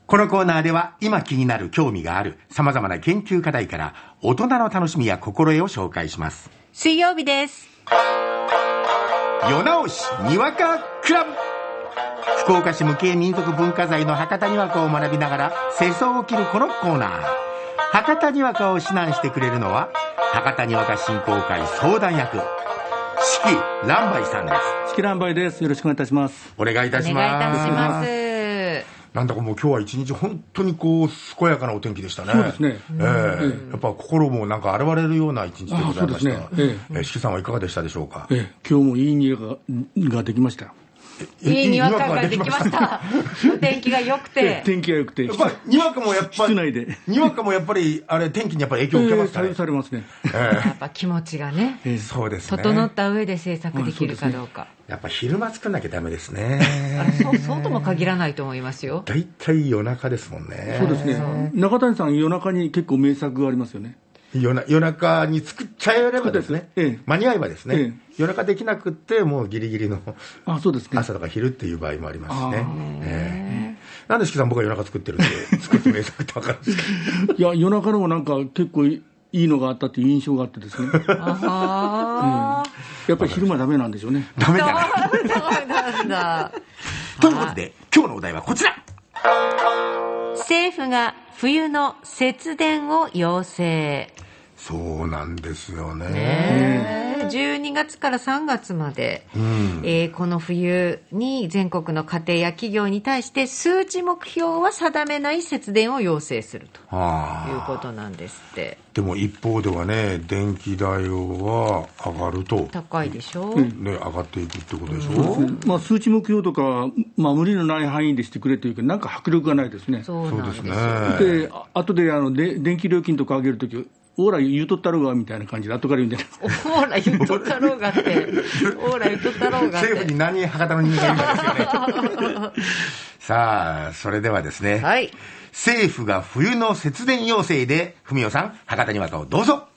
このコーナーでは今気になる興味がある様々な研究課題から大人の楽しみや心得を紹介します。 水曜日です。 夜直しにわかクラブ。福岡市無形民族文化財の博多にわかを学びながら世相を切るこのコーナー。博多にわかを指南してくれるのは博多にわか振興会相談役四季蘭梅さんです。 四季蘭梅です。よろしくお願いいたします。 お願いいたします。 お願いいたします。 なんだかもう今日は一日本当にこう健やかなお天気でしたね。 そうですね。 やっぱ心もなんか洗われるような一日でございました。四季さんはいかがでしたでしょうか。 今日もいい庭ができました。 いいにわかができました。お天気が良くて。 天気が良くて。 やっぱりにわかもやっぱり室内で。 にわかもやっぱりあれ天気にやっぱり影響を受けますかね。 されますね。 やっぱ気持ちがね。 そうですね。 整った上で制作できるかどうか。 やっぱ昼間作んなきゃダメですね。 そうとも限らないと思いますよ。 だいたい夜中ですもんね。 そうですね。中谷さん夜中に結構名作がありますよね。 夜中に作っちゃえればですね、間に合えばですね、夜中できなくってもうギリギリの朝とか昼っていう場合もありますしね。なんで四季さん僕は夜中作ってるんで作って名作って分かるんですか。 いや夜中のもなんか結構いいのがあったっていう印象があってですね。やっぱり昼間ダメなんでしょうね。 ダメだな。 なんだ。 ということで今日のお題はこちら。 政府が冬の節電を要請。 そうなんですよね。 12月から3月まで、この冬に全国の家庭や企業に対して数値目標は定めない節電を要請するということなんですって。 でも一方ではね、電気代は上がると高いでしょ、 ね、上がっていくってことでしょ。 数値目標とか、無理のない範囲でしてくれというか、なんか迫力がないですね。 そうですね。 で後で電気料金とか上げるとき、オーラ言うとったろうがみたいな感じで後から言うんじゃないですか。 オーラ言うとったろうがって、オーラ言うとったろうがって。 政府に何博多の人間がいるかですよね。さあ、それではですね、はい、政府が冬の節電要請で、文雄さん、博多にわかをどうぞ。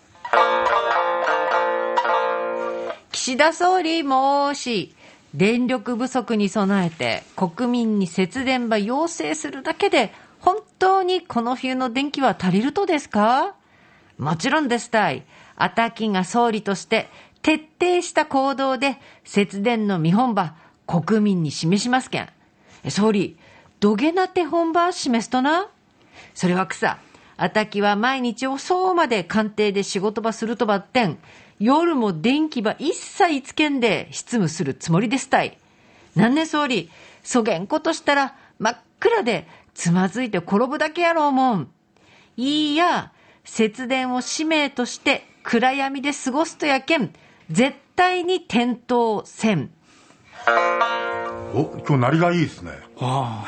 岸田総理もし、電力不足に備えて国民に節電ば要請するだけで、本当にこの冬の電気は足りるとですか？もちろんですたい。あたきが総理として徹底した行動で節電の見本場国民に示しますけん。総理、どげな手本場示すとな。それは草。あたきは毎日遅うまで官邸で仕事場するとばってん。夜も電気ば一切つけんで執務するつもりですたい。なんね総理、そげんことしたら真っ暗でつまずいて転ぶだけやろうもん。いいや、節電を使命として暗闇で過ごすとやけん、絶対に点灯せん。 お、今日鳴りがいいですね。 はい。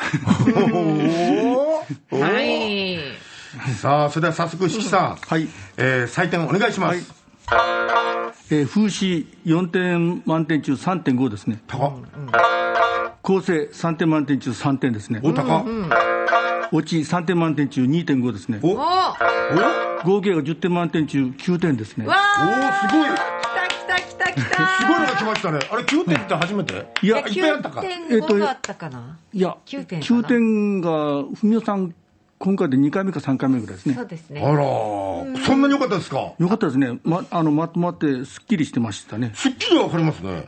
さあ、それでは早速四季さん、 はい、 採点お願いします。 風刺4点満点中 3.5 ですね。 高っ。 構成3点満点中3点ですね。 お、高っ。 落ち3点満点中 2.5 ですね。 お、 合計が10点満点中9点ですね。 わー、 お、すごい。 来た。 すごいのが来ましたね。あれ9点って初めて？いや、いっぱいあったか。 9.5があったかな。 いや、9点が文雄さん今回で2回目か3回目ぐらいですね。 そうですね。 あら、そんなに良かったですか？ 良かったですね。まとまってすっきりしてましたね。 すっきりわかりますね。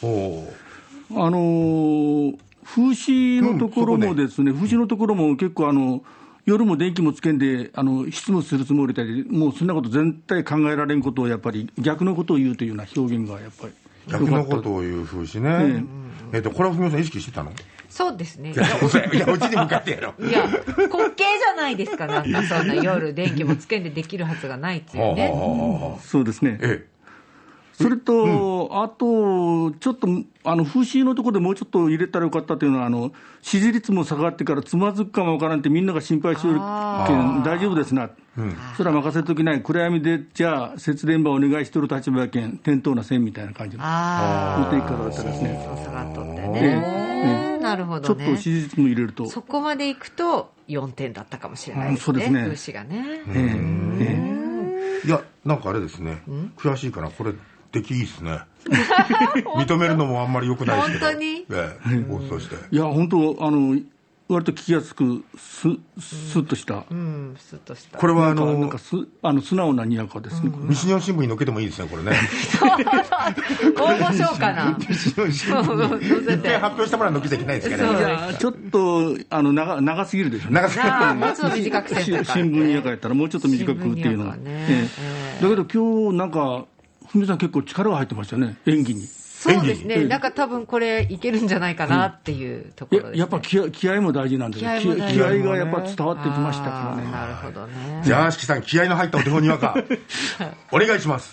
風刺のところもですね、風刺のところも結構夜も電気もつけんで執務するつもりで、もうそんなこと全体考えられんことをやっぱり逆のことを言うというような表現がやっぱり逆のことを言う風刺ね。これは文雄さん意識してたの？ そうですね。 いや、うちに向かってやろ。 いや、滑稽じゃないですか。なんかそんな夜電気もつけんでできるはずがないっていうね。 そうですね。それと、あと、ちょっと、風刺のところでもうちょっと入れたらよかったというのは、支持率も下がってからつまずくかもわからんってみんなが心配してるけん、大丈夫ですな。それは任せときない。暗闇で、じゃあ、節電ばお願いしとる立場やけん、点灯なせんみたいな感じの持っていくからだったらですね。 そう下がっとってね。なるほどね。 ちょっと支持率も入れると。 そこまでいくと4点だったかもしれないですね。 そうですね。 風刺がね。 いや、なんかあれですね。悔しいかな。これ。出来いいですね。認めるのもあんまり良くないですけど。 本当に？ 放送して。 いや、本当、 割と聞きやすくスッとした、 スッとした。 これはなんか素直なにわかですね、 西日本新聞に載っけてもいいですね、これね。 応募しようかな。 西日本新聞に一回発表したものは載せちゃいけないですからね。 いやちょっと長すぎるでしょ、 長すぎる。 もうちょっと短くせんとか。 新聞にやかやったらもうちょっと短くっていうのは、だけど今日なんか文さん結構力が入ってましたね、演技に。 そうですね、なんか多分これいけるんじゃないかなっていうところですね。 やっぱ気合も大事なんで、気合がやっぱ伝わってきましたからね。 なるほどね。 じゃあ、四季さん、気合の入ったお手本にわかお願いします。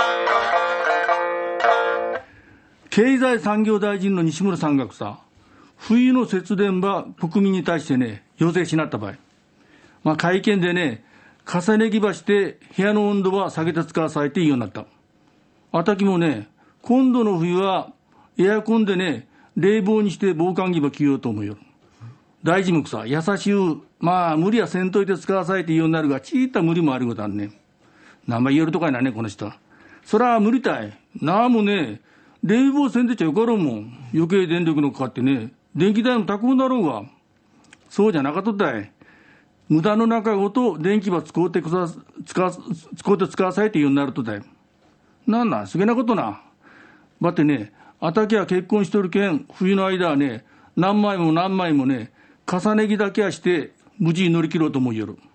経済産業大臣の西村さんが冬の節電は国民に対してね、要請しなった場合、会見でね、重ね着ばして部屋の温度は下げて使わされていいようになった。あたきもね、今度の冬はエアコンでね、冷房にして防寒着ば着ようと思うよ。大臣も優しゅう、無理はせんといて使わされていいようになるが、ちいった無理もあることあるね。名前言えるとかいなね、この人は。そら無理たい。なあもね、冷房せんでちゃよかろうもん。余計電力のかかってね、電気代も高くなろうが。そうじゃなかとったい。無駄の中ごと電気ば使うて使わされていいようになるとだい。なんすげなことな。ばってね、あたきは結婚しとるけん、冬の間はね、何枚もね、重ね着だけはして、無事に乗り切ろうと思いよる。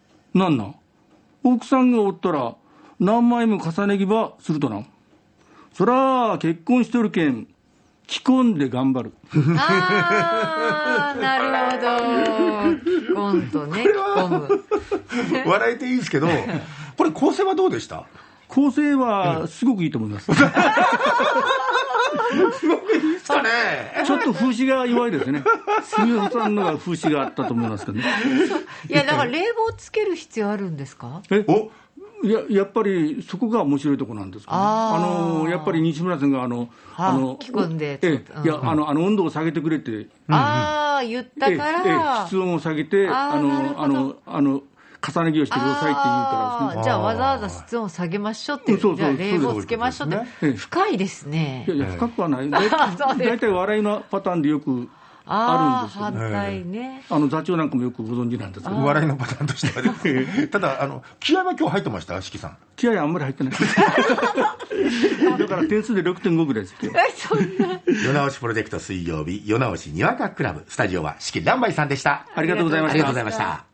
奥さんがおったら、何枚も重ね着ばするとな。そら、結婚しとるけん、着込んで頑張る。 なるほど。着込んとね、着込む。 笑えていいですけど、これ構成はどうでした？ 構成はすごくいいと思います。すごくいいですかね。 ちょっと風刺が弱いですね。杉浦さんのが風刺があったと思いますけどね。 いや、だから冷房つける必要あるんですか？ やっぱりそこが面白いところなんですけど、ね、やっぱり西村さんが着込んで、 温度を下げてくれて、 言ったから、 室温を下げて、重ね着をしてくださいって言うからですね。 じゃあわざわざ室温を下げましょうって、じゃあ冷房つけましょうって、深いですね。 いや深くはない。大体笑いのパターンでよくあるんですよね。 反対ね。 座長なんかもよくご存知なんですけど。 笑いのパターンとしてはですね。ただ気合は今日入ってました？四季さん。 気合はあんまり入ってない。だから点数で 6.5 ぐらいです。 そんな。 夜直しプロジェクト水曜日、夜直しにわかクラブ。スタジオは四季乱梅さんでした。 ありがとうございました。 ありがとうございました。